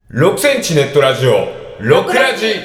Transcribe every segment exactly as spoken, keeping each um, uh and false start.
ろくセンチネットラジオろくラジ。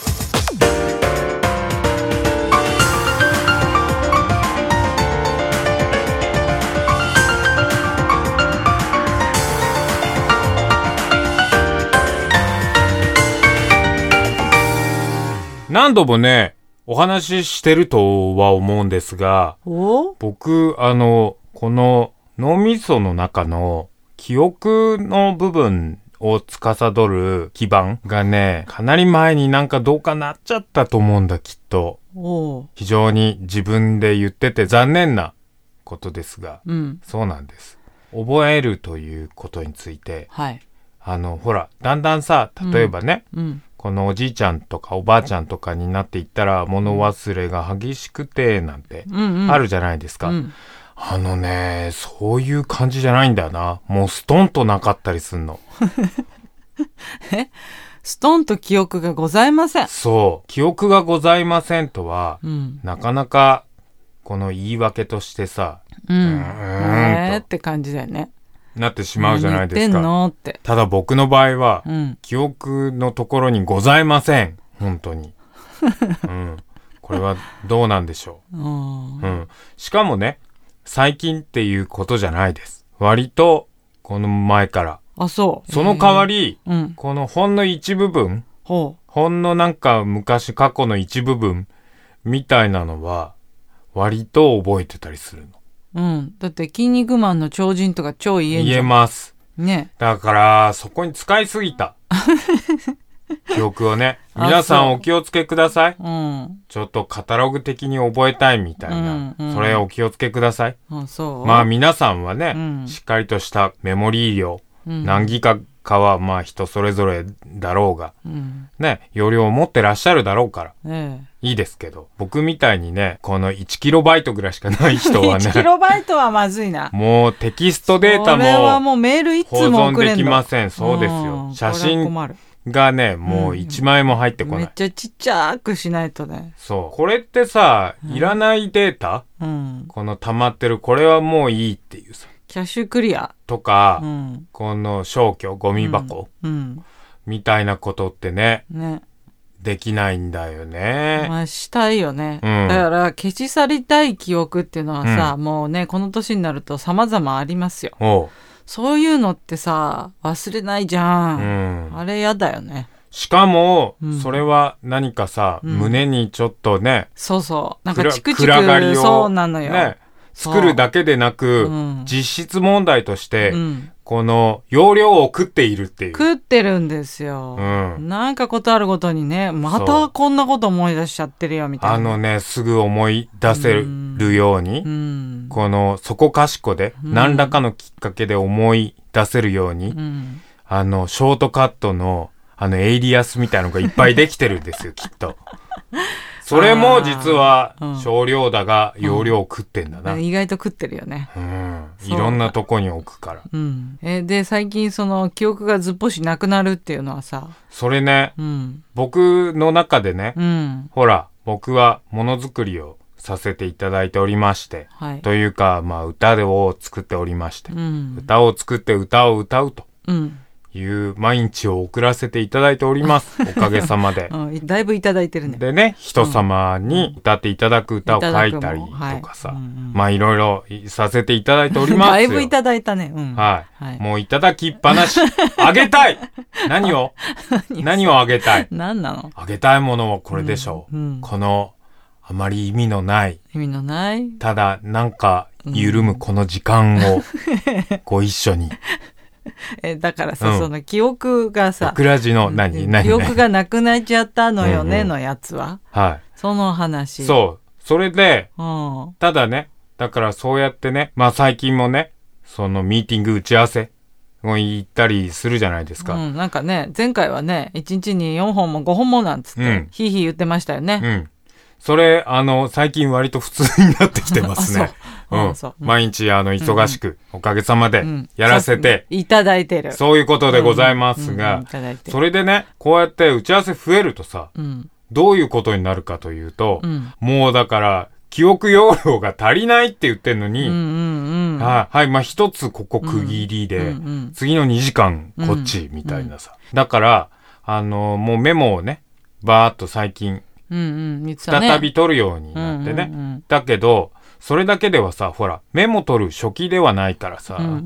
何度もねお話ししてるとは思うんですが、 お僕あのこの脳みその中の記憶の部分を司る基盤がね、かなり前になんかどうかなっちゃったと思うんだ、きっと。 お非常に自分で言ってて残念なことですが、 うん、 そうなんです。覚えるということについて、 はい、 あのほらだんだんさ、例えばね、 うんうん、 このおじいちゃんとかおばあちゃんとかになっていったら物忘れが激しくてなんてあるじゃないですか、 うんうん、 あのね、そういう感じじゃないんだよな。もうストンとなかったりすんのえストンと記憶がございません。 そう、記憶がございませんとは、うん、なかなかこの言い訳としてさ、 うん、うーんえーって感じだよね。 なってしまうじゃないですか。 何言ってんのって。 ただ僕の場合は、 うん、 記憶のところにございません。本当に、うん、これはどうなんでしょう、うんうん、しかもね、最近っていうことじゃないです。割とこの前から。 あ、そう。 その代わり、 うん、 このほんの一部分、 ほう、 ほんのなんか昔過去の一部分みたいなのは割と覚えてたりするの。 うん、だって筋肉マンの超人とか超言えんじゃん。 言えますね。 だからそこに使いすぎた記憶をね。皆さんお気をつけください、うん、ちょっとカタログ的に覚えたいみたいな、うんうん、それお気をつけください。 あ、そう。 まあ皆さんはね、うん、しっかりとしたメモリー量、うん、何ギガかはまあ人それぞれだろうが、うん、ね、容量を持ってらっしゃるだろうから、ええ、いいですけど、僕みたいにね、このいちキロバイトぐらいしかない人はねいちキロバイトはまずいな。 もうテキストデータもそれはもうメールいつも送れんの。 保存できません。そうですよ。写真がね、もういちまいも入ってこない、 うん、めっちゃちっちゃくしないとね。 そう。これってさ、いらないデータ、うん、この溜まってる、これはもういいっていうさ。 キャッシュクリアとか、うん、この消去、ゴミ箱、うんうん、みたいなことってね、ね、できないんだよね。 まあしたいよね、うん、だから消し去りたい記憶っていうのはさ、うん、もうね、この年になると様々ありますよ。おう、そういうのってさ、忘れないじゃん、うん、あれやだよね。 しかも、うん、それは何かさ、うん、胸にちょっとね、 そうそう、なんかチクチク、暗がりをそうなのよ、ね、 作るだけでなく、うん、実質問題として、うん、この容量を食っているっていう。 食ってるんですよ、うん、なんかことあるごとにね、またこんなこと思い出しちゃってるよみたいな。 あのね、すぐ思い出せるように、うん、このそこかしこで、うん、何らかのきっかけで思い出せるように、うん、あのショートカットのあのエイリアスみたいなのがいっぱいできてるんですよきっと。それも実は少量だが容量を食ってんだな、 うん、意外と食ってるよね、 うん、いろんなとこに置くから、 うん、えで最近その記憶がずっぽしなくなるっていうのはさ、 それね、うん、僕の中でね、うん、ほら僕はものづくりをさせていただいておりまして、はい、というかまあ歌を作っておりまして、うん、歌を作って歌を歌うと、うんいう毎日を送らせていただいておりますおかげさまで、 うん、だいぶいただいてるね。 でね、人様に歌っていただく歌を書いたりとかさ、はいうんうん、まあいろいろさせていただいておりますよ。 だいぶいただいたね、うん、 はい、はい、もういただきっぱなしあげたい何を何をあげたい何なの。 あげたいものはこれでしょう、うんうん、このあまり意味のない意味のないただなんか緩むこの時間をご一緒にえだからさ、うん、その記憶がさ、 クラジの何何記憶がなくなっちゃったのよね、うんうん、のやつは、はい、その話。 そうそれで、うん、ただね、だからそうやってね、まあ最近もね、そのミーティング打ち合わせを行ったりするじゃないですか、 うん、なんかね前回はねいちにちによんほんもごほんもなんつって、うん、ヒーヒー言ってましたよね、うん、 それあの最近割と普通になってきてますねうん、毎日あの忙しく、うんうん、おかげさまでやらせて、 うん、いただいてる、 そういうことでございますが、うんうんうん、それでねこうやって打ち合わせ増えるとさ、うん、どういうことになるかというと、うん、もうだから記憶容量が足りないって言ってんのに、 うんうんうん、 はい、はい、まあ一つここ区切りで、うんうんうん、次のにじかんこっちみたいなさ、うんうん、だからあのもうメモをねバーっと最近、 うんうんね、 再び取るようになってね、うんうんうん、だけどそれだけではさ、ほらメモ取る初期ではないからさ、うんうん、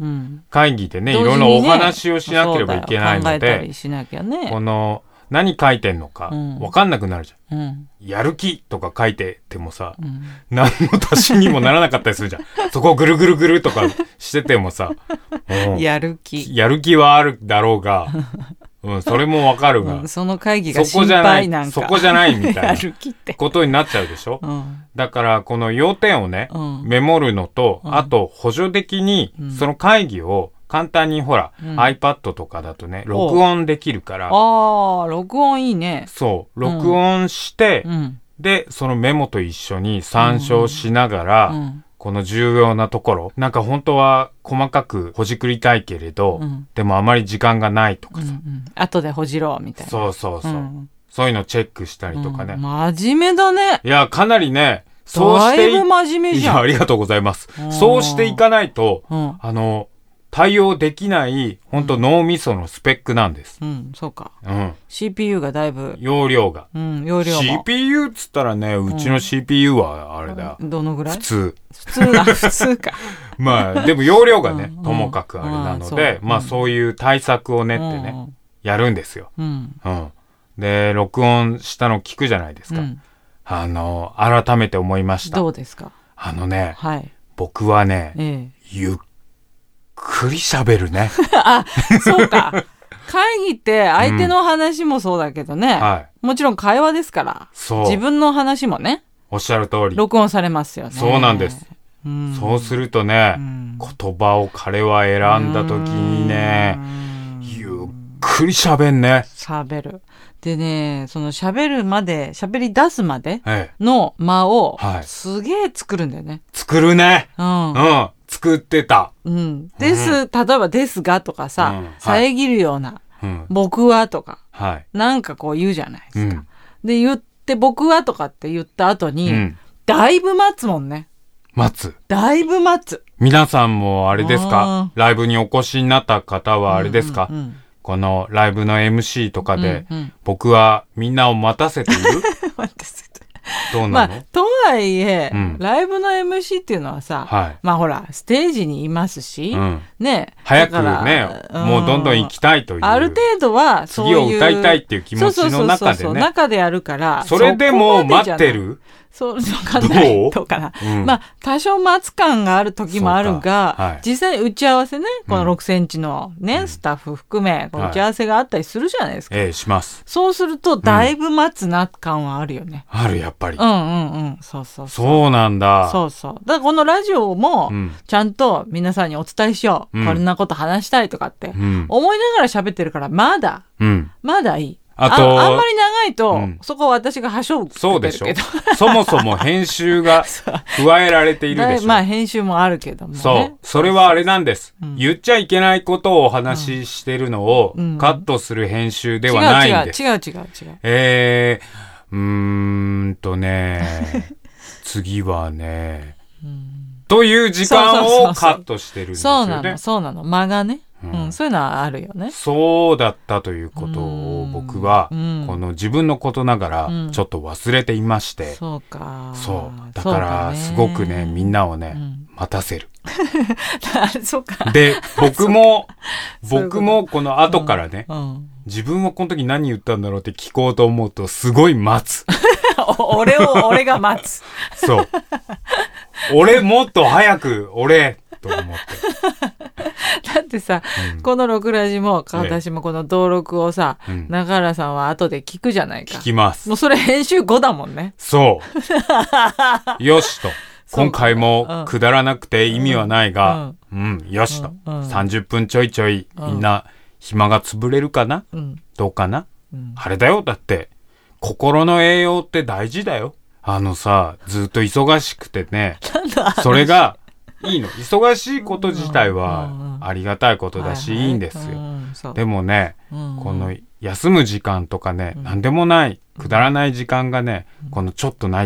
会議でねいろいろお話をしなければいけないので、 ね、 この何書いてんのか分かんなくなるじゃん、うん、やる気とか書いててもさ、うん、何の足しにもならなかったりするじゃんそこをぐるぐるぐるとかしててもさ、 うん、やる気やる気はあるだろうがうん、それもわかるが、 うん、その会議が心配なんかそこじゃないみたいなことになっちゃうでしょ、うん、だからこの要点をね、うん、メモるのと、うん、あと補助的にその会議を簡単にほら、うん、iPad とかだとね録音できるから、 あー録音いいね。 そう録音して、うん、でそのメモと一緒に参照しながら、うんうんこの重要なところなんか本当は細かくほじくりたいけれど、うん、でもあまり時間がないとかさ、うんうん、 後でほじろうみたいなそうそうそう、うん、そういうのチェックしたりとかね、 うん、真面目だね。 いやかなりねそうしていだいぶ真面目じゃん。 いやありがとうございます。そうしていかないと、うん、あの対応できない本当脳みそのスペックなんです。 うん、うん、そうか。 うん。 シーピーユー がだいぶ容量が。 うん、容量も。 シーピーユー っつったらね、うちの シーピーユー はあれだ。 うん、どのぐらい？ 普通。 普通だ、普通か。 まあでも容量がね、うん、ともかくあれなので、うん、まあそういう対策を練ってね、うん、やるんですよ。うん。うん。で録音したの聞くじゃないですか。うん、あの改めて思いました。 どうですか？ あのね、 はい、 僕はね、ええ、ゆっくり喋るね。 あ、そうか。会議って相手の話もそうだけどね、うんはい、もちろん会話ですから、そう自分の話もね、 おっしゃる通り録音されますよね。 そうなんです。うん、そうするとね、うん、言葉を彼は選んだ時にね、ゆっくり喋んね。 喋る。でね、その喋るまで、喋り出すまでの間をすげえ作るんだよね。 作るね。うん。うん。作ってた。 うん。です、うん、例えばですがとかさ、うん、遮るような、うん、僕はとか、はい、なんかこう言うじゃないですか。うん、で、言って僕はとかって言った後に、うん、だいぶ待つもんね。 待つ。 だいぶ待つ。 皆さんもあれですか？ライブにお越しになった方はあれですか？うんうんうん、このライブの エムシー とかで、うんうん、僕はみんなを待たせている？ 待たせてどうなの？ まあ、とはいえ、うん、ライブの エムシー っていうのはさ、はい、まあほらステージにいますし、うん、ね早くね、うん、もうどんどん行きたいというある程度はそういう次を歌いたいっていう気持ちの中でね、そうそうそうそう中でやるからそれでも待ってる？ そう、わかんないとかな、うん、まあ多少待つ感がある時もあるが、はい、実際打ち合わせね、このろくセンチのね、うん、スタッフ含めこの打ち合わせがあったりするじゃないですか、 はい、ええします。 そうするとだいぶ待つな感はあるよね、 うん、あるやっぱり、 うんうんうんそうそうそうそうなんだ。 そうそうだからこのラジオもちゃんと皆さんにお伝えしよう、うん、こんなこと話したいとかって思いながら喋ってるからまだ、うん、まだいい。あと あ, あんまり長いと、うん、そこは私がはしょうけどそうでしょそもそも編集が加えられているでしょまあ編集もあるけども、ね、 そうそれはあれなんです、うん、言っちゃいけないことをお話ししてるのをカットする編集ではないんです、 うんうん、違う違う違う違うえー、うーんとね次はね、うん、という時間をカットしてるんですよね。 そうなのそうなの間がねうんうん、そういうのはあるよね。 そうだったということを僕はこの自分のことながらちょっと忘れていまして、うん、そうかそうだからすごくねみんなをね、うん、待たせるそうかで僕も僕もこの後からね、うんうん、自分はこの時何言ったんだろうって聞こうと思うとすごい待つ俺を俺が待つそう俺もっと早く俺と思ってだってさ、うん、このろくラジも私もこの登録をさ、ええ、中原さんは後で聞くじゃないか。 聞きます。 もうそれ編集後だもんね。 そうよしと今回もくだらなくて意味はないが、うん、うん、よしと、うん、さんじゅっぷんちょいちょい、うん、みんな暇が潰れるかな、うん、どうかな、うん、あれだよだって心の栄養って大事だよ。あのさずっと忙しくてねそれがいいの忙しいこと自体はありがたいことだし、いいんですよ。でもね、この休む時間とかね、なんでもないくだらない時間がね、このちょっとないと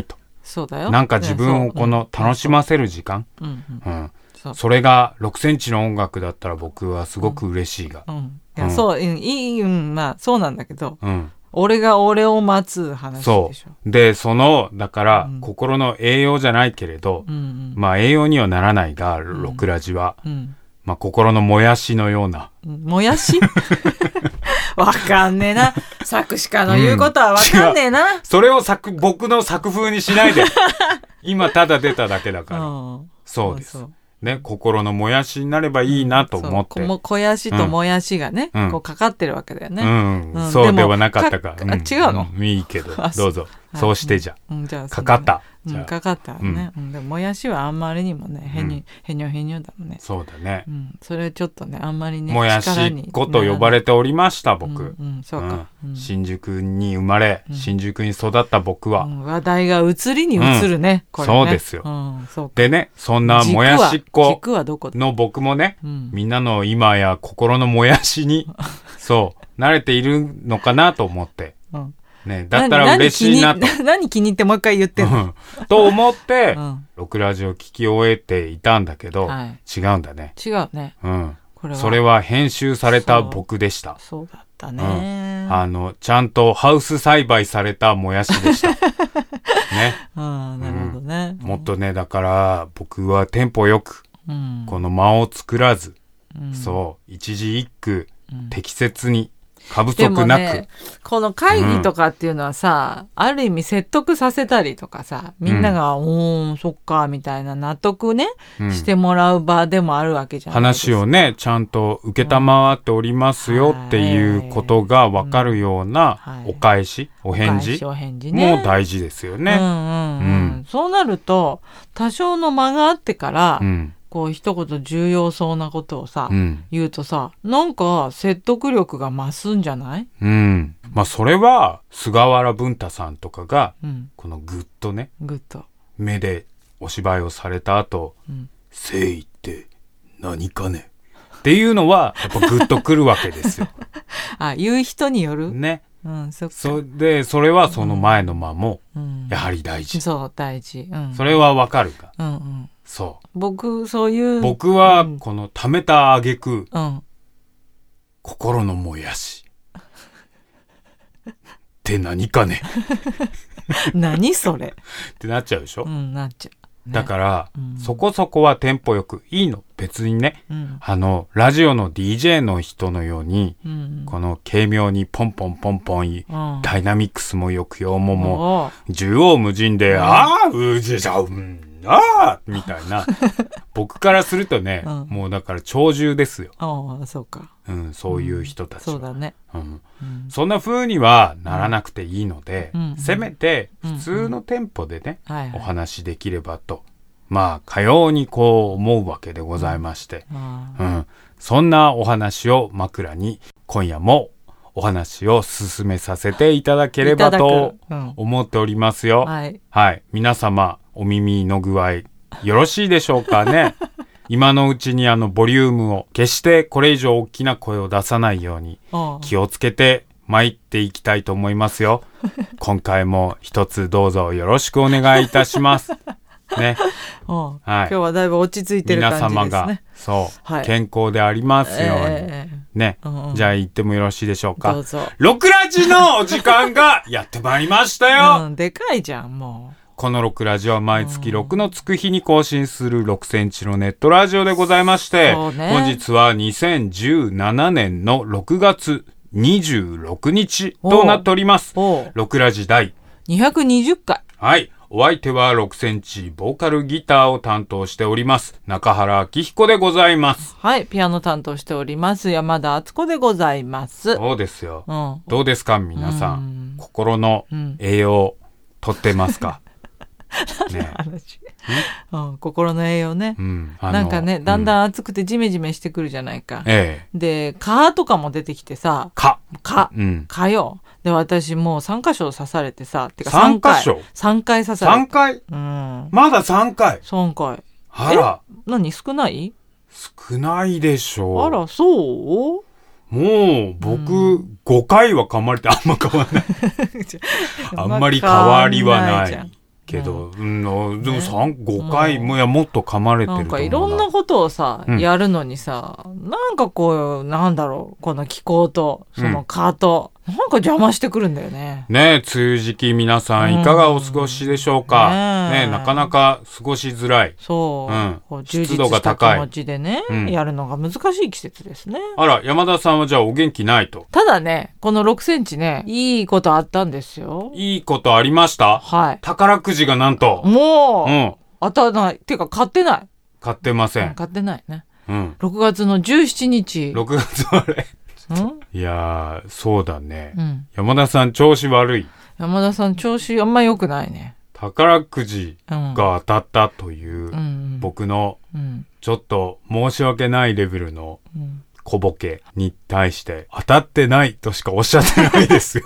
そうだよ。 なんか自分をこの楽しませる時間、うんうん、そ, それがろくセンチの音楽だったら僕はすごく嬉しいが、うんうん、 いやそう、うん、いい、うん、まあそうなんだけど、うん、俺が俺を待つ話でしょ。 そうで、そのだから、うん、心の栄養じゃないけれど、うんうん、まあ栄養にはならないが、ロクラジは、うん、まあ心のもやしのような、 もやしわかんねえな。作詞家の言うことはわかんねえな。 うん、それを作僕の作風にしないで。今ただ出ただけだから。そうです。そうそうね、心のもやしになればいいなと思って。 も肥やしともやしがね、うん、こうかかってるわけだよね。 うんうん、そうではなかったか。かうん、違うの、 うん、いいけど、どうぞ。そうしてじゃ。うん、じゃあかかった。 うん、かかったね、うん、でももやしはあんまりにもねへに、うん、へにょへにょだもんね。 そうだね、 うん、それちょっとねあんまりねもやしっ子と呼ばれておりました僕、うんうんそうかうん、新宿に生まれ、うん、新宿に育った僕は、うん、 話題が移りに移るね、うん、これねそうですよ、うん、そうでねそんなもやしっ子の僕もね、うん、みんなの今や心のもやしにそう慣れているのかなと思って、うんね、だったら嬉しいなと。 何, 何気に入ってもう一回言ってんの、 うん、と思って、うん、ロクラジオ聞き終えていたんだけど、はい、違うんだね。 違うね。 うん。これはそれは編集された僕でした。 そう、そうだったね、 うん。あの、ちゃんとハウス栽培されたもやしでした。ね。 ああ、なるほどね、 うん。もっとね、だから僕はテンポよく、うん、この間を作らず、うん、そう、一字一句、うん、適切に、過不足なく、ね、 この会議とかっていうのはさ、うん、ある意味説得させたりとかさみんなが、うん、おーそっかみたいな納得ね、うん、してもらう場でもあるわけじゃないですか。 話をねちゃんと受けたまわっておりますよっていうことが分かるようなお返し、うんはい、お返事も大事ですよね、うんうんうんうん、そうなると多少の間があってから、うんこう一言重要そうなことをさ、うん、言うとさなんか説得力が増すんじゃない？ うんまあそれは菅原文太さんとかが、うん、このグッとねグッと目でお芝居をされた後、うん、誠意って何かねっていうのはやっぱグッとくるわけですよあ言う人によるねうん、そ, そでそれはその前の間もやはり大事、 うんうん、そう大事、うん、 それはわかるか、 うんうんそう僕そういう僕はこの溜めた挙句、うん、心のもやしって何かね何それってなっちゃうでしょ、 うん、なっちゃう、 ね、だから、うん、そこそこはテンポよくいいの別にね、うん、あのラジオの ディージェー の人のように、うん、この軽妙にポンポンポンポン、うん、ダイナミックスも抑揚ももう縦横無尽で、うん、ああうじじゃうんああみたいな僕からするとね、うん、もうだから鳥獣ですよ。 ああそうか、 うん、そういう人たち、 うん、そうだね、 うんうん、そんな風にはならなくていいので、うん、せめて普通のテンポでね、うんうん、お話できればと、まあかようにこう思うわけでございまして、うんうん、そんなお話を枕に今夜もお話を進めさせていただければと思っておりますよ、うんはい、はい、皆様お耳の具合よろしいでしょうかね今のうちにあのボリュームを決してこれ以上大きな声を出さないように気をつけて参っていきたいと思いますよ今回も一つどうぞよろしくお願いいたしますね、 はい、今日はだいぶ落ち着いてる感じですね。 皆様がそう、はい、健康でありますように、えー、ね、うんうん、じゃあ言ってもよろしいでしょうか。 どうぞ。 ロクラジのお時間がやってまいりましたよ、 うん、でかいじゃんもう。 このロクラジは毎月ろくのつく日に更新するろくセンチのネットラジオでございまして、ね、本日はにせんじゅうななねんのろくがつにじゅうろくにちとなっております。ロクラジ第にひゃくにじゅっかい。 はい。お相手はろくセンチボーカルギターを担当しております中原明彦でございます。 はい。ピアノ担当しております山田敦子でございます。 そうですよ、うん、どうですか皆さん、ん心の栄養とってますか、 ねうん、心の栄養ね、うん、なんかねだんだん暑くてジメジメしてくるじゃないか、うん、で蚊とかも出てきてさ蚊蚊、うん、蚊よ。で私もうさんかしょ刺されてさてかさんかいさんかい刺されてさんかい、うん、まださんかいさんかいあらえ何少ない少ないでしょう。 あらそうもう僕、うん、ごかいは噛まれてあんま変わらないあんまり変わりはないけど、うん、でもさん、ね、ごかいもやもっと噛まれてると思うな。 なんかいろんなことをさ、うん、やるのにさ、なんかこうなんだろう、この気候とその蚊と、うん、なんか邪魔してくるんだよね。 ねえ、梅雨時期皆さんいかがお過ごしでしょうか。うん、ねえ、なかなか過ごしづらい。 そう。うん、 こう充実した気持ちでね、うん、やるのが難しい季節ですね。 あら、山田さんはじゃあお元気ないと。 ただね、このろくセンチね、いいことあったんですよ。 いいことありました？ はい。 宝くじがなんと。 もう、うん、当たらない。っていうか買ってない。 買ってません。 うん、買ってないね。うん。ろくがつのじゅうしちにち。 ろくがつあれ。いやー、そうだね、うん。山田さん調子悪い。 山田さん調子あんま良くないね。 宝くじが当たったという、うん、僕のちょっと申し訳ないレベルの小ボケに対して当たってないとしかおっしゃってないですよ。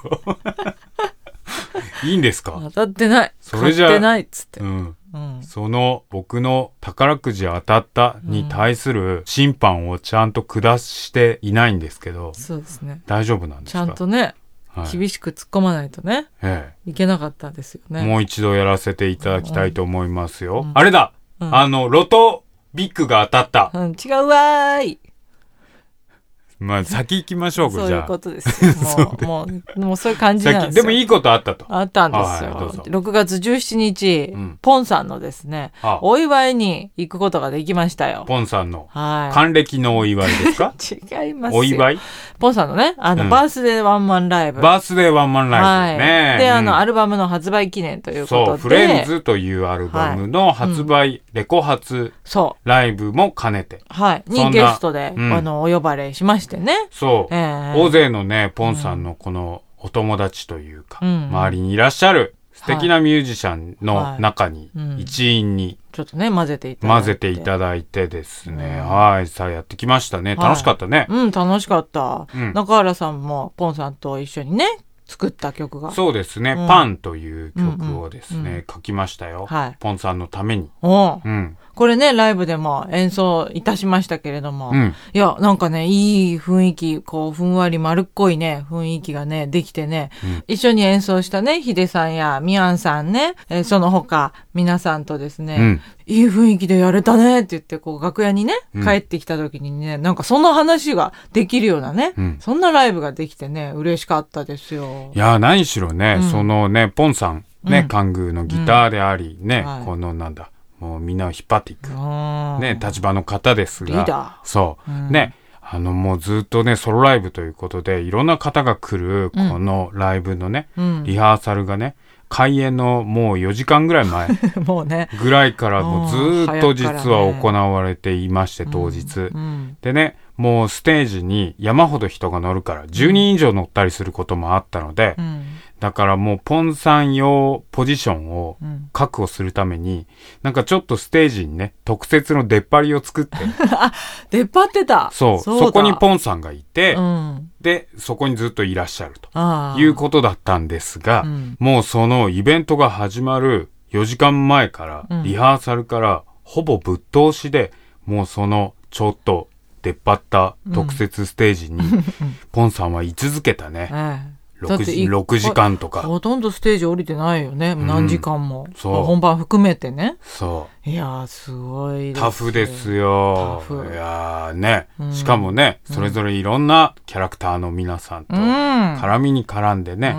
いいんですか？ 当たってない。それじゃ買ってないっつって。 うんうん、その僕の宝くじ当たったに対する審判をちゃんと下していないんですけど、うん、そうですね。大丈夫なんですか？ ちゃんとね、はい、厳しく突っ込まないとね、ええ、いけなかったんですよね。 もう一度やらせていただきたいと思いますよ。うん、あれだ、うん、あのロトビッグが当たった。 うん、違うわーい。 まあ先行きましょうか。 そういうことですよ。もうもうもうそういう感じなんですよ。 でもいいことあったと。 あったんですよ。はい、ろくがつじゅうしちにち、うん、ポンさんのですね、お祝いに行くことができましたよ。 ポンさんの、はい、還暦のお祝いですか？ 違いますよ。 お祝い？ ポンさんのね、あの、うん、バースデーワンマンライブ。 バースデーワンマンライブね。 はい、で、あの、うん、アルバムの発売記念ということで。 そう、フレンズというアルバムの発売、はいうん、レコ発ライブも兼ねて。 はい。にゲストで、うん、あの、お呼ばれしましてね。 そう。えー、大勢のね、ポンさんのこのお友達というか、うん、周りにいらっしゃる素敵なミュージシャンの中に、一員に、 ちょっとね、混ぜていただいて。 混ぜていただいてですね。うん、はい。さあやってきましたね。楽しかったね。 はい、うん、楽しかった。うん、中原さんもポンさんと一緒にね、作った曲が。 そうですね。うん、パンという曲をですね、うんうん、書きましたよ。はい。ポンさんのために。 おうん。これね、ライブでも演奏いたしましたけれども、うん、いや、なんかね、いい雰囲気、こう、ふんわり丸っこいね、雰囲気がね、できてね、うん、一緒に演奏したね、ヒデさんやミアンさんね、えー、その他、皆さんとですね、うん、いい雰囲気でやれたねって言って、こう、楽屋にね、帰ってきた時にね、なんかその話ができるようなね、うん、そんなライブができてね、嬉しかったですよ。 いや、何しろね、そのね、ポンさん、ね、関宮のギターであり、ね、はい、このなんだ、もうみんなを引っ張っていく、ね、立場の方ですが、 リーダー。そう、うん、ね、あのもうずっとね、ソロライブということで、いろんな方が来る、このライブのね、うん、リハーサルがね、開演のもうよじかんぐらい前もうねぐらいからもうずっと実は行われていまして、当日、うんうん、でね、もうステージに山ほど人が乗るからじゅうにん以上乗ったりすることもあったので、うん、だからもうポンさん用ポジションを確保するために、うん、なんかちょっとステージにね、特設の出っ張りを作ってあ、出っ張ってた。 そう、そこにポンさんがいて、うん、でそこにずっといらっしゃるということだったんですが、うん、もうそのイベントが始まるよじかんまえから、うん、リハーサルからほぼぶっ通しで、もうそのちょっと出っ張った特設ステージに、うん、ポンさんは居続けたね、ええ、ろくじ、ろくじかんとか。 ほとんどステージ降りてないよね、うん、何時間も。そう、本番含めてね。そういやー、すごいです。 タフですよ。タフ。いやーね、うん、しかもね、それぞれいろんなキャラクターの皆さんと絡みに絡んでね、うん、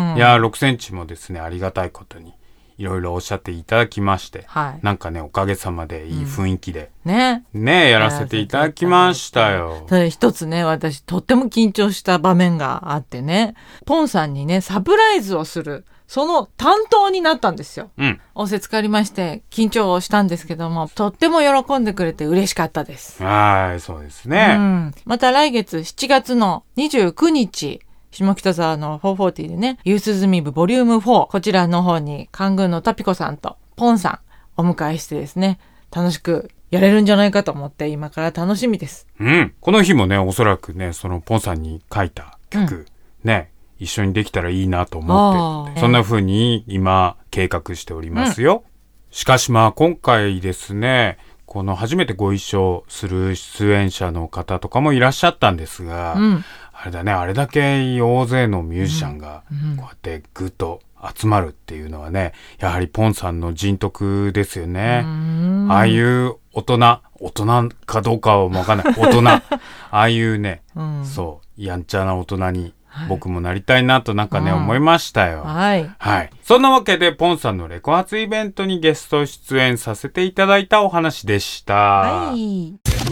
いやーろくセンチもですね、ありがたいことにいろいろおっしゃっていただきまして、はい、なんかね、おかげさまでいい雰囲気で、うん、ねねやらせていただきましたよ。 ただ一つね、私とっても緊張した場面があってね、ポンさんにね、サプライズをするその担当になったんですよ。うん、仰せつかりまして緊張したんですけども、とっても喜んでくれて嬉しかったです。 はい、そうですね、うん、 また来月しちがつのにじゅうくにち、下北沢のフォーフォーティーでね、夕涼み部ボリュームフォー、こちらの方に官軍のタピコさんとポンさんお迎えしてですね、楽しくやれるんじゃないかと思って今から楽しみです。 うん。この日もね、おそらくね、そのポンさんに書いた曲、うん、ね、一緒にできたらいいなと思って、そんな風に今計画しておりますよ。うん、しかしまあ今回ですね、この初めてご一緒する出演者の方とかもいらっしゃったんですが、うん、あれだね、あれだけ大勢のミュージシャンがこうやってぐっと集まるっていうのはね、やはりポンさんの人徳ですよね。ああいう大人、大人かどうかはわかんない。大人。ああいうね、うん、そう、やんちゃな大人に僕もなりたいなとなんかね、はい、思いましたよ。 はい。 はい。そんなわけで、ポンさんのレコ発イベントにゲスト出演させていただいたお話でした。 はい。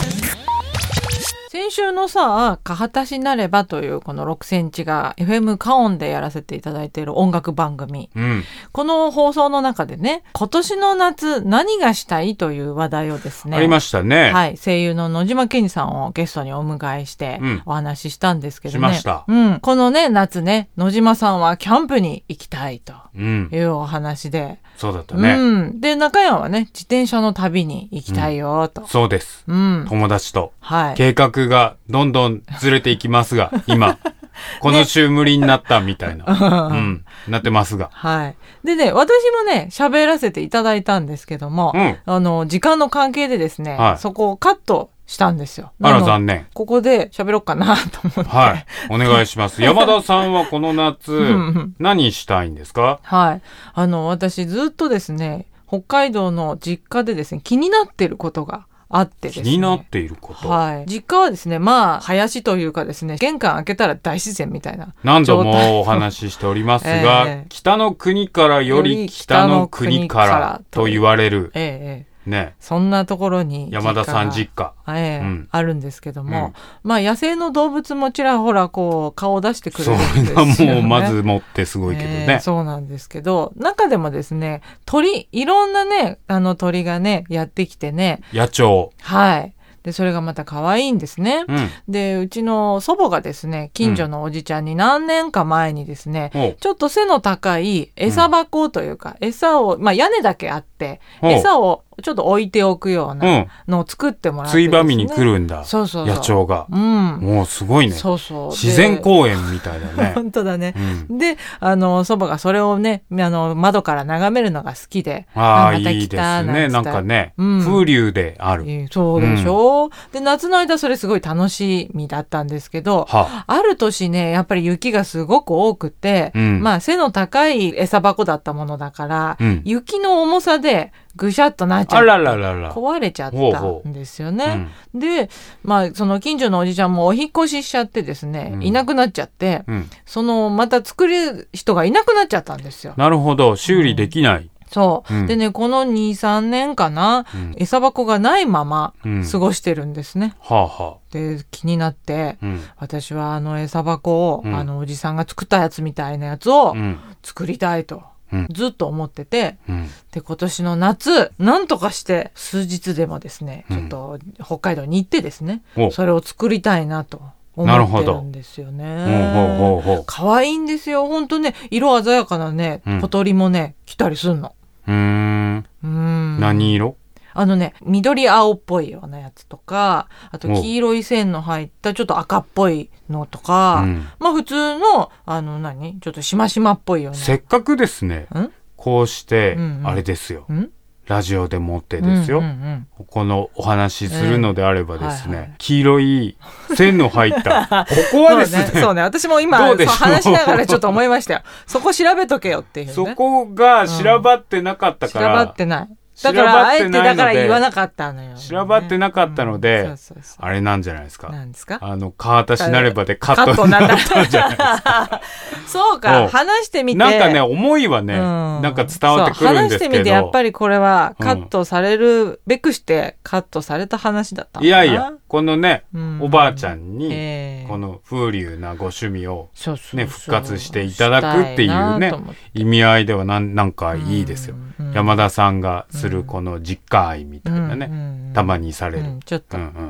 先週のさ、カハタシなればというこのろくセンチが エフエム カオンでやらせていただいている音楽番組、うん、この放送の中でね、今年の夏何がしたいという話題をですね、 ありましたね。 はい、声優の野島健二さんをゲストにお迎えしてお話ししたんですけどね、うん、 しました、 うん、このね夏ね、野島さんはキャンプに行きたいというお話で、うん、 そうだったね、 うん、で中山はね、自転車の旅に行きたいよと、 うん、そうです、うん、友達と、 はい、 計画がどんどんずれていきますが、今この週無理になったみたいな、ね、うん、なってますが、 はい。でね、私もね喋らせていただいたんですけども、うん、あの時間の関係でですね、はい、そこをカットしたんですよ。 あら残念。 ここで喋ろうかなと思って。 はい。お願いします。山田さんはこの夏何したいんですか？ はい。あの私ずっとですね、北海道の実家でですね、気になってることがあってですね。 気になっていること。 はい。実家はですね、まあ林というかですね、玄関開けたら大自然みたいな。 何度もお話ししておりますが、えー、北の国からより北の国からと言われる。 えーね、 そんなところに山田さん実家、 ええうん、あるんですけども、うん、まあ野生の動物もちらほらこう顔を出してくれるんですよね。 それがもうまずもってすごいけどね、えー、 そうなんですけど、中でもですね、鳥、いろんなねあの鳥がねやってきてね、 野鳥、 はい、でそれがまた可愛いんですね、うん、でうちの祖母がですね、近所のおじちゃんに何年か前にですね、うん、ちょっと背の高い餌箱というか、うん、餌を、まあ、屋根だけあって餌をちょっと置いておくようなのを作ってもらってですね、 ついばみに来るんだ。 そうそうそう、 野鳥が、うん、もうすごいね。 そうそう、 自然公園みたいだね。 本当だね、うん、であの祖母がそれをね、あの窓から眺めるのが好きで、 ああいいですね、なんかね、うん、風流である、 そうでしょ、うん、で夏の間それすごい楽しみだったんですけど、はあ、ある年ねやっぱり雪がすごく多くて、うん、まあ背の高い餌箱だったものだから、うん、雪の重さでぐしゃっとなっちゃって、 あらららら壊れちゃったんですよね。ほうほう、うん、で、まあその近所のおじちゃんもお引越ししちゃってですね、うん、いなくなっちゃって、うん、そのまた作る人がいなくなっちゃったんですよ。 なるほど、修理できない。うん、 そう、うん、でね、この にさんねんかな、うん、餌箱がないまま過ごしてるんですね、うん、はあはあ、で気になって、うん、私はあの餌箱を、うん、あのおじさんが作ったやつみたいなやつを作りたいと、うん、ずっと思ってて、うん、で今年の夏なんとかして数日でもですね、ちょっと北海道に行ってですね、うん、それを作りたいなと思ってるんですよね。可愛いんですよ本当ね、色鮮やかなね、うん、小鳥もね来たりするの。 うーん、うーん、何色？ あのね、緑青っぽいようなやつとか、あと黄色い線の入ったちょっと赤っぽいのとか、うん、まあ普通のあの何ちょっとしましまっぽいような。 せっかくですね、こうして、うんうん、あれですよ、んラジオでもってですよ、うんうんうん、このお話しするのであればですね、えーはいはい、黄色い線の入ったここはですね、 そうね、そうね、私も今そう話しながらちょっと思いましたよ。そこ調べとけよっていうね。 そこが調ばってなかったから、 うん、調ばってない、だからあえてだから言わなかったのよ。 調ばってなかったので、うん、そうそうそう、あれなんじゃないですか。 なんですか？ あの川田しなればでカットになったんじゃないですか。 そうか、話してみて。 なんかね、思いはね、うん、なんか伝わってくるんですけど。話してみてやっぱりこれはカットされるべくしてカットされた話だったのかな。 いやいや、このね、うん、おばあちゃんに、えー、この風流なご趣味を、ね、復活していただくっていうね、意味合いではなん、なんかいいですよ。うんうん、山田さんがするこの実家愛みたいなね、うんうん、たまにされる、うん、ちょっと、うんうんうん、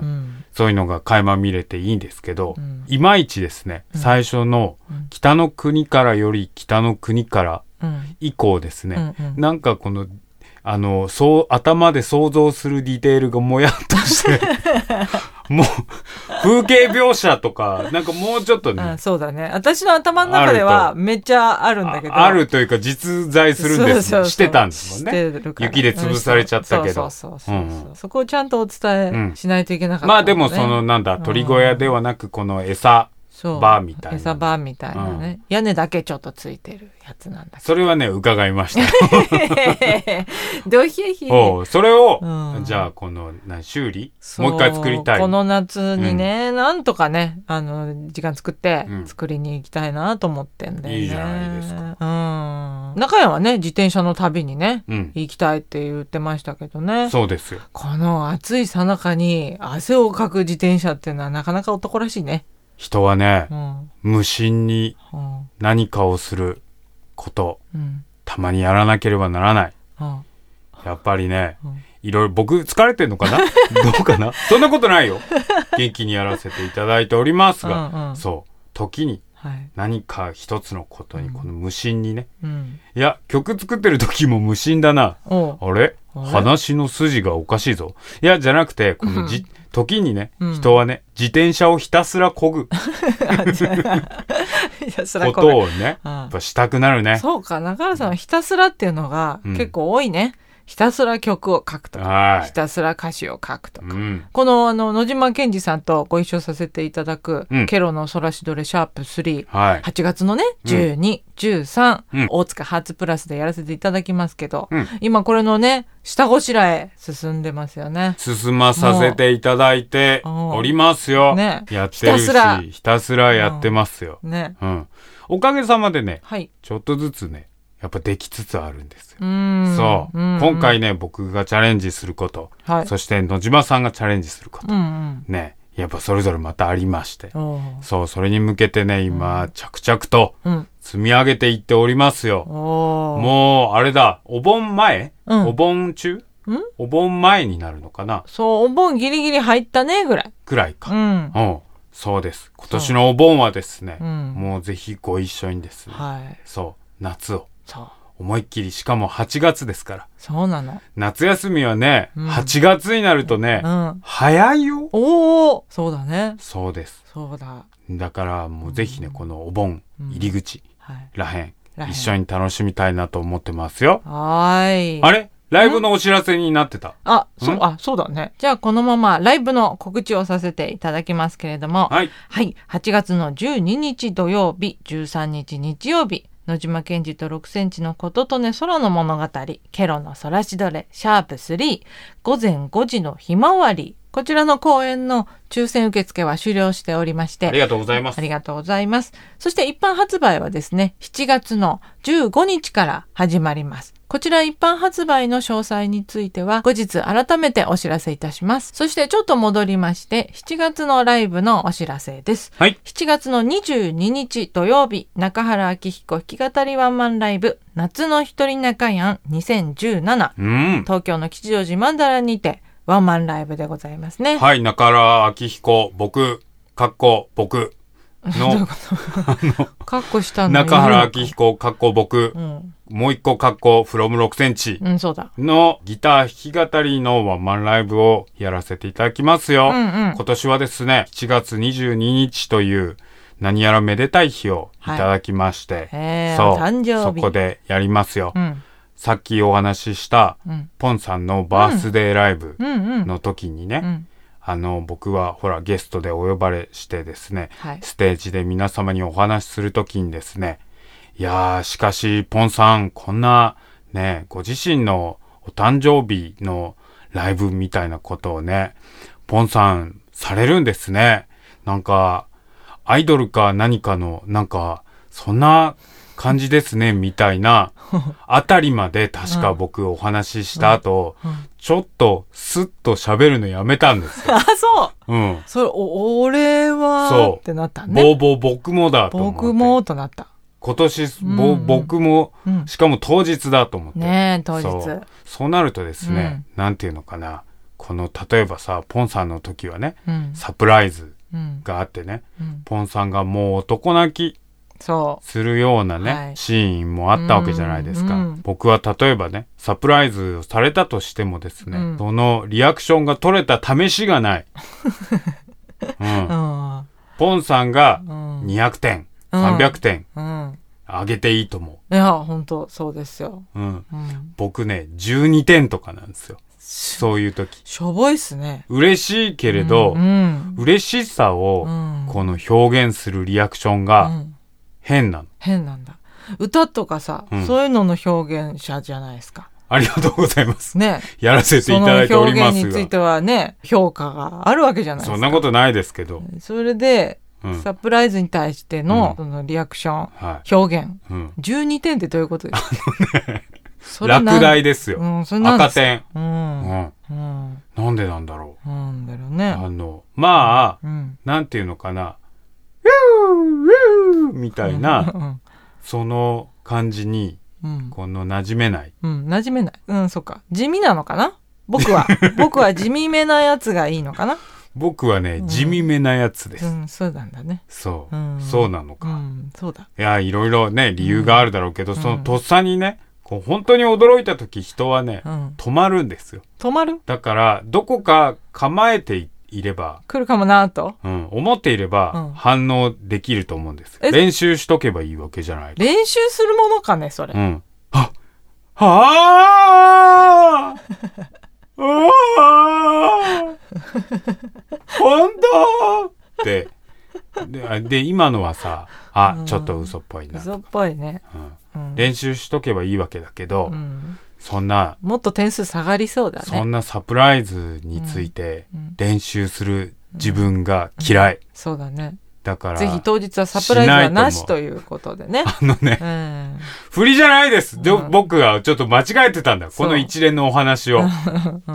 そういうのが垣間見れていいんですけど、うん、いまいちですね、うん、最初の北の国からより北の国から以降ですね、うんうん、なんかこのあのそう頭で想像するディテールがもやっとしてもう風景描写とかなんかもうちょっとね、 あ、そうだね、私の頭の中ではめっちゃあるんだけど、 あ, あるというか実在するんです、そうそうそう、してたんですもんね。雪で潰されちゃったけど、 そうそうそうそう、うんうん、そこをちゃんとお伝えしないといけなかった、 ね、うん、まあでもそのなんだ、鳥小屋ではなくこの餌バーみたいな。 餌バーみたいなね、うん。屋根だけちょっとついてるやつなんだけど。 それはね、伺いました。 どひえひえ。 おそれを、うん、じゃあ、この、な修理もう一回作りたい。 この夏にね、うん、なんとかね、あの、時間作って作りに行きたいなと思ってんだよね。 いいじゃないですか。 うん。中山はね、自転車の旅にね、うん、行きたいって言ってましたけどね。 そうですよ。 この暑いさなかに汗をかく自転車っていうのはなかなか男らしいね。 人はね、うん、無心に何かをすること、うん、たまにやらなければならない。うん、やっぱりね、うん、いろいろ僕疲れてんのかなどうかなそんなことないよ。元気にやらせていただいておりますが、うんうん、そう、時に何か一つのことにこの無心にね、うん、いや曲作ってる時も無心だな、うん、あれ話の筋がおかしいぞ。いやじゃなくてこのじ、うん、時にね、うん、人はね自転車をひたすら漕ぐことをね、うん、やっぱしたくなるね。 そうか、中原さんはひたすらっていうのが結構多いね、うん、ひたすら曲を書くとか、ひたすら歌詞を書くとか、うん、このあの野島健二さんとご一緒させていただく、うん、ケロのソラシドレシャープスリー、はい、はちがつのねじゅうに、じゅうさん、うん、大塚ハーツプラスでやらせていただきますけど、うん、今これのね下ごしらえ進んでますよね。 進まさせていただいておりますよ、ね、やってるしひたすらひたすらやってますよ、うんねうん、おかげさまでね、はい、ちょっとずつねやっぱできつつあるんですよ。うんそう、うんうん、今回ね僕がチャレンジすること、はい、そして野島さんがチャレンジすること、うんうん、ねやっぱそれぞれまたありまして、そうそれに向けてね今、うん、着々と積み上げていっておりますよ。もうあれだお盆前、うん、お盆中お盆前になるのかな。 そうお盆ギリギリ入ったねぐらいぐらいか、うんうん、そうです今年のお盆はですね、うん、もうぜひご一緒にですね、はい、そう夏をそう思いっきりしかもはちがつですから。 そうなの。 夏休みはね、うん、はちがつになるとね、うん、早いよ。 おおそうだね。 そうです。 そうだ。 だからもうぜひね、うん、このお盆入り口らへん、うん、一緒に楽しみたいなと思ってますよ。 はい。 あれライブのお知らせになってた。 あ、そう、あ、そうだね。じゃあこのままライブの告知をさせていただきますけれども、はい。はい。はちがつのじゅうににち土曜日、じゅうさんにち日曜日、野島健二とろくセンチのこととね空の物語、ケロのソラシドレ、シャープスリー、午前ごじのひまわり。こちらの公演の抽選受付は終了しておりまして。 ありがとうございます。 ありがとうございます。そして一般発売はですね、しちがつのじゅうごにちから始まります。こちら一般発売の詳細については後日改めてお知らせいたします。そしてちょっと戻りまして、しちがつのライブのお知らせです。はい。しちがつのにじゅうににち土曜日、中原明彦弾き語りワンマンライブ、夏の一人中やんにせんじゅうなな、うん、東京の吉祥寺曼荼羅にてワンマンライブでございますね。 はい、中原明彦、僕、かっこ僕の、 かっこしたの中原明彦、かっこ僕、うん、もう一個かっこ フロムろくセンチ のギター弾き語りのワンマンライブをやらせていただきますよ。うんうん、今年はですね、しちがつにじゅうににちという何やらめでたい日をいただきまして、はい、そう誕生日そこでやりますよ。うんさっきお話しした、うん、ポンさんのバースデーライブの時にね、うんうんうん、あの僕はほらゲストでお呼ばれしてですね、はい、ステージで皆様にお話しする時にですね、いやーしかしポンさんこんなねご自身のお誕生日のライブみたいなことをねポンさんされるんですね。なんかアイドルか何かのなんかそんな感じですねみたいなあたりまで確か僕お話しした後、うんうん、ちょっとスッと喋るのやめたんですよ。 あ、そう。うん。それお俺はそうってなったね。 ぼうぼう僕もだと思って。 僕もとなった。 今年、うんうん、僕も、うん、しかも当日だと思って。 ねえ当日。 そう。そうなるとですね、うん、なんていうのかな、この例えばさポンさんの時はね、うん、サプライズがあってね、うん、ポンさんがもう男泣き。そうするようなね、はい、シーンもあったわけじゃないですか、うんうん、僕は例えばねサプライズをされたとしてもですね、うん、そのリアクションが取れた試しがない、うん、ポンさんがにひゃくてん、うん、さんびゃくてん、うん、あげていいと思う。 いや本当そうですよ、 うんうん、僕ねじゅうにてんとかなんですよ。 そういう時。 しょぼいっすね。 嬉しいけれど、うんうん、嬉しさをこの表現するリアクションが変なの。うん、 変なんだ。歌とかさ、うん、そういうのの表現者じゃないですか。 ありがとうございます。ね。やらせていただいておりますが。 その表現についてはね、評価があるわけじゃないですか。 そんなことないですけど。 それで、うん、サプライズに対しての、うん、そのリアクション、はい、表現、うん、じゅうにてんってどういうことですか？あのね、 落第ですよ。 うん、それなんですか？ 赤点、うんうんうん。なんでなんだろう。 なんだろうね。 あの、まあ、うん、なんていうのかな。ウーウーみたいな、うん、その感じに、うん、この馴染めない。 うん、馴染めない。うん、そっか。地味なのかな？僕は。僕は地味めなやつがいいのかな？ 僕はね、うん、地味めなやつです。 うん、そうなんだね。 そう。うん、そうなのか。 うん、そうだ。 いや、いろいろね、理由があるだろうけど、うん、そのとっさにね、こう本当に驚いた時人はね、うん、止まるんですよ。 止まる？ だから、どこか構えていれば、 来るかもなと。 うん、思っていれば反応できると思うんですよ。練習しとけばいいわけじゃない。 練習するものかね、それ。うん。 ははぁああ本当ってでで今のはさあ、うん、ちょっと嘘っぽいな嘘っぽいね、 うんうん、練習しとけばいいわけだけど、うん、そんなもっと点数下がりそうだね。 そんなサプライズについて練習する自分が嫌い、 うんうん、そうだね。 だからぜひ当日はサプライズはなしということでね。 あのね、うん、振りじゃないです、うん、僕がちょっと間違えてたんだこの一連のお話を、うん、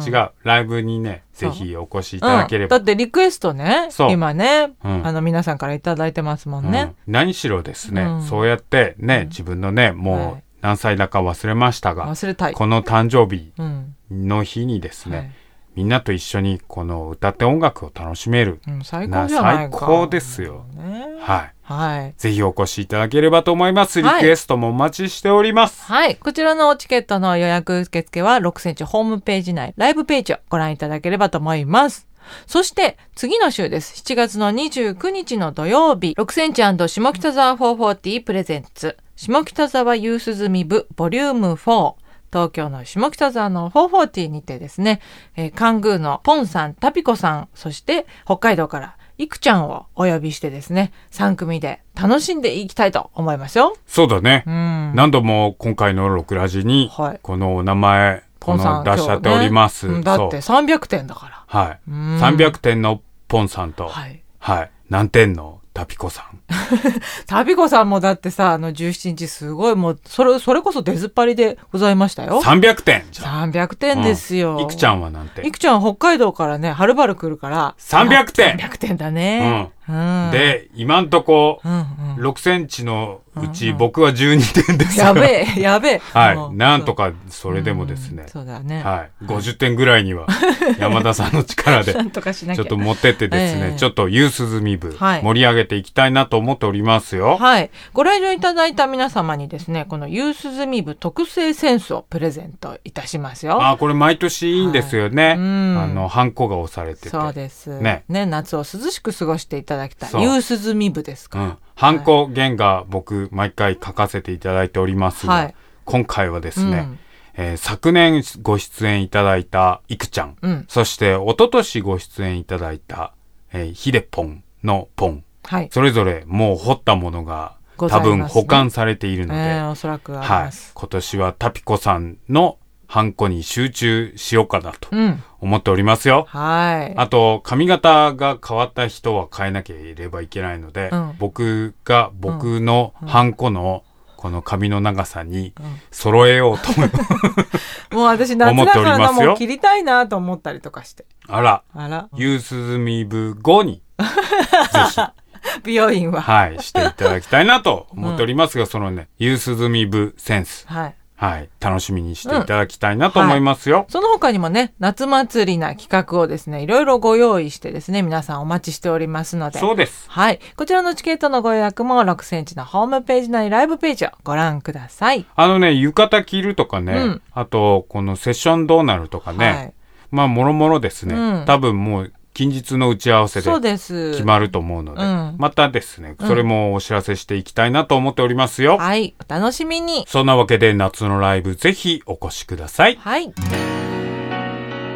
違うライブにねぜひお越しいただければ、 うん、だってリクエストね今ね、うん、あの皆さんからいただいてますもんね、 うん、何しろですね、うん、そうやってね、うん、自分のねもう何歳だか忘れましたが、 忘れたいこの誕生日の日にですね、はい、みんなと一緒にこの歌って音楽を楽しめる、 うん、最高じゃないか。 最高ですよ、ね、はい、 はい、 ぜひお越しいただければと思います。リクエストもお待ちしております。 はい、はい、こちらのチケットの予約受付はろくセンチホームページ内ライブページをご覧いただければと思います。そして次の週です。しちがつのにじゅうくにちの土曜日、ろくセンチ&下北沢フォーフォーティープレゼンツ下北沢夕涼み部ボリュームフォー、東京の下北沢のフォーフォーティーにてですね、えー、カングーのポンさん、タピコさん、そして北海道からいくちゃんをお呼びしてですね、さん組で楽しんでいきたいと思いますよ。 そうだね。うん、何度も今回のロクラジにこのお名前、ポンさん出しちゃっております、 ね、だってさんびゃくてんだから。 はい。さんびゃくてんのポンさんと、はい、はい、何点のタピコさん。 タピコさんもだってさ、あのじゅうしちにちすごいもうそれそれこそ出ずっぱりでございましたよ。 さんびゃくてんじゃん。 さんびゃくてんですよ。 うん、いくちゃんは何点？ いくちゃんは北海道からねはるばる来るからさんびゃくてん。 さんびゃくてんだね。 うんうん、で今んとこ、うんうん、ろくセンチのうち、うんうん、僕はじゅうにてんですやべえやべえ。 はい、なんとかそれでもですね、 うん、そうだね、 はい、ごじゅってんぐらいには山田さんの力でなんとかしなきゃちょっと持ってってですね、えー、ちょっと夕涼み部、はい、盛り上げていきたいなと思っておりますよ。 はい、ご来場いただいた皆様にですねこの夕涼み部特製センスをプレゼントいたしますよ。 あ、これ毎年いいんですよね、はい、うん、あのハンコが押されてて、 そうです ね, ね夏を涼しく過ごしていただきたい夕涼み部ですから、うん、 ハンコ原画僕毎回書かせていただいておりますが、はい、今回はですね、うんえー、昨年ご出演いただいたいくちゃん、うん、そして一昨年ご出演いただいた、えー、ひでぽんのポン、はい、それぞれもう彫ったものが多分保管されているので、ねえー、おそらくあります、 はい、今年はタピコさんのハンコに集中しようかなと思っておりますよ、うん、はい。あと髪型が変わった人は変えなければいけないので、うん、僕が僕のハンコのこの髪の長さに揃えようと思います、 うん、もう私夏だからなもう切りたいなと思ったりとかして、 あらあら夕涼み部後にぜひ美容院ははいしていただきたいなと思っておりますが、うん、そのね夕涼み部センス、はいはい、楽しみにしていただきたいなと思いますよ、うんはい、 その他にもね夏祭りな企画をですねいろいろご用意してですね皆さんお待ちしておりますので、 そうです、 はい、こちらのチケットのご予約もろくセンチのホームページ内ライブページをご覧ください。 あのね浴衣着るとかね、うん、あとこのセッションどうなるとかね、はい、まあもろもろですね、うん、多分もう近日の打ち合わせで決まると思うので、うん、またですねそれもお知らせしていきたいなと思っておりますよ、 うん、はいお楽しみに。 そんなわけで夏のライブぜひお越しください。 はい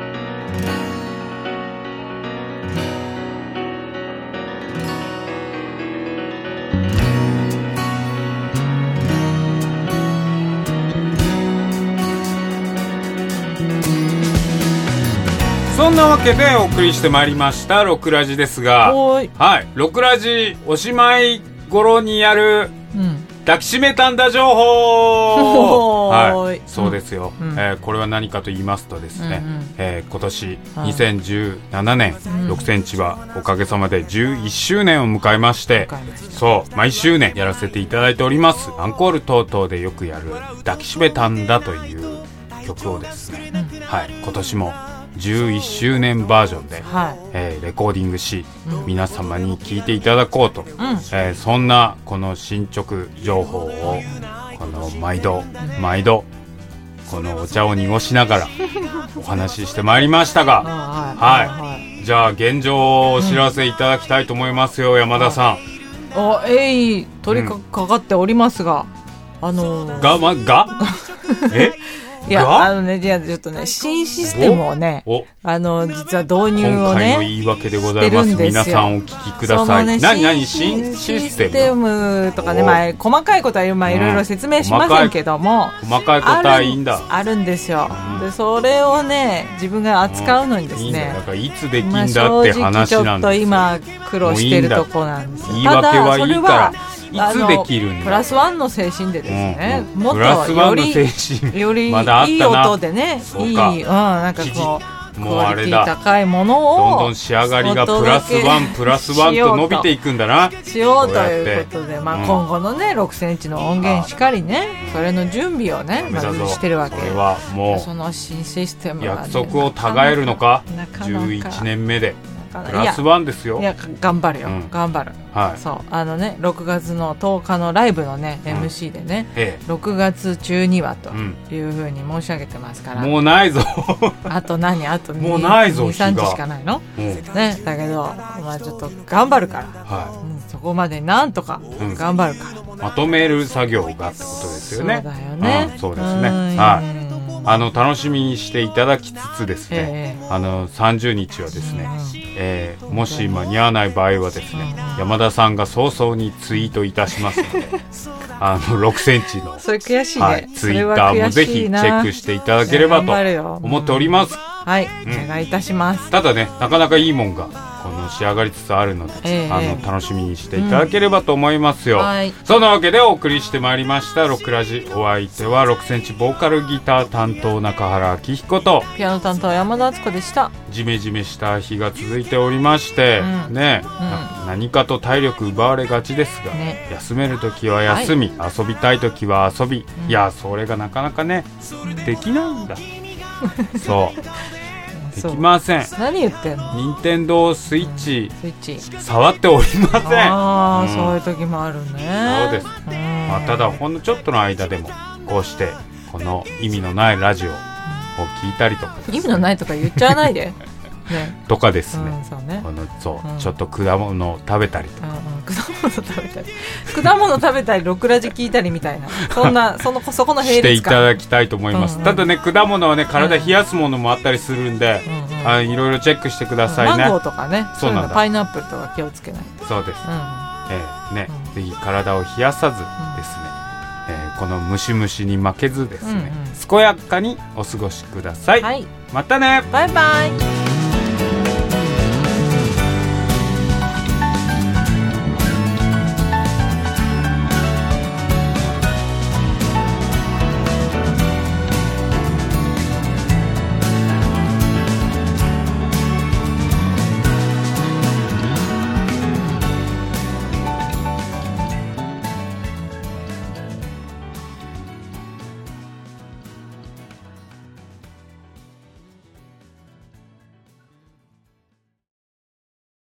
んなわけでお送りしてまいりましたロクラジですが、はいロクラジおしまい頃にやる、うん抱きしめたんだ情報はいそうですよ、うんえー、これは何かと言いますとですね、うんうんえー、今年にせんじゅうななねん、うん、ろくセンチはおかげさまでじゅういっしゅうねんを迎えまして、そう毎周年やらせていただいております。アンコール等々でよくやる抱きしめたんだという曲をですね、うん、はい今年もじゅういっしゅうねんバージョンで、はいえー、レコーディングし、うん、皆様に聴いていただこうと、うんえー、そんなこの進捗情報をこの毎度毎度このお茶を濁しながらお話ししてまいりましたがはい、はい、じゃあ現状をお知らせいただきたいと思いますよ、うん、山田さん。 あえい取りかかっておりますが、うん、あのー、 がまがえいやあのねじゃあちょっとね新システムをねあの実は導入をね今回の言い訳でございます。皆さんお聞きください。ね、何何新システムとかね、まあ、細かいことは、まあ、いろいろ説明しませんけども、 うん、細かいことはいいんだあ, るあるんですよ、うん、でそれをね自分が扱うのにですね、うん、いいんだだからいつできんだって話なんですよ。 正直ちょっと今苦労してるとこなんですよ。 言い訳はいいからいつできるんだ。 プラスワンの精神でですね、 うんうん、もっとよりよりいい音でね、いい、うん、なんかこうもうあれだ高いものをどんどん仕上がりがプラスワンプラスワンと伸びていくんだなしようということで、まあ、今後のねろくセンチの音源しかりね、それの準備をねまずしてるわけ。 それはもうその新システムが、ね、 約束をたがえるのかじゅういちねんめでプラスワンですよ。 いや頑張るよ、うん、頑張る、はい、そうあのねろくがつのとおかのライブのね、うん、エムシー でね、ええ、ろくがつ中にはというふうに申し上げてますから、 うん、もうないぞあと何あともうないぞにさんにちしかないの、うん、ねだけどまあちょっと頑張るから、はいうん、そこまでなんとか頑張るから、 うん、まとめる作業がってことですよね。 そうだよね、 うん、そうですね、はいあの楽しみにしていただきつつですね、えー、あのさんじゅうにちはですね、うんえー、もし間に合わない場合はですね、うん、山田さんが早々にツイートいたしますのであのろくセンチのそれ悔しいね、はい、 ツイッターもぜひチェックしていただければと思っております。 はい、うん、お願いいたします。 ただねなかなかいいもんがこの仕上がりつつあるので、えー、あの楽しみにしていただければと思いますよ、うんはい、そんなわけでお送りしてまいりましたロクラジ。お相手はろくセンチボーカルギター担当中原明彦とピアノ担当山田敦子でした。 ジメジメした日が続いておりまして、うん、ね、うん、何かと体力奪われがちですが、ね、休めるときは休み、はい、遊びたいときは遊び、うん、いやそれがなかなかねできないんだそうできません。 何言ってんの。 任天堂スイッチ、 うん、スイッチ触っておりません。 ああ、うん、そういう時もあるね。 そうです、うんまあ、ただほんのちょっとの間でもこうしてこの意味のないラジオを聞いたりとか、 意味のないとか言っちゃわないでね、とかですね、 うん、そうねこのそう、うん、ちょっと果物を食べたりとか、うんうん、 果物食べたり果物食べたりロクラジ聞いたりみたいなそんなそのそこの並列感していただきたいと思います、うんうん、ただね果物はね体冷やすものもあったりするんで、うんうん、あいろいろチェックしてくださいね、うん、 マンゴーとかねそうなんだパイナップルとか気をつけないと。 そうです、うんえーねうん、ぜひ体を冷やさずですね、うんえー、このムシムシに負けずですね、うんうん、健やかにお過ごしください、はい、またねバイバイ。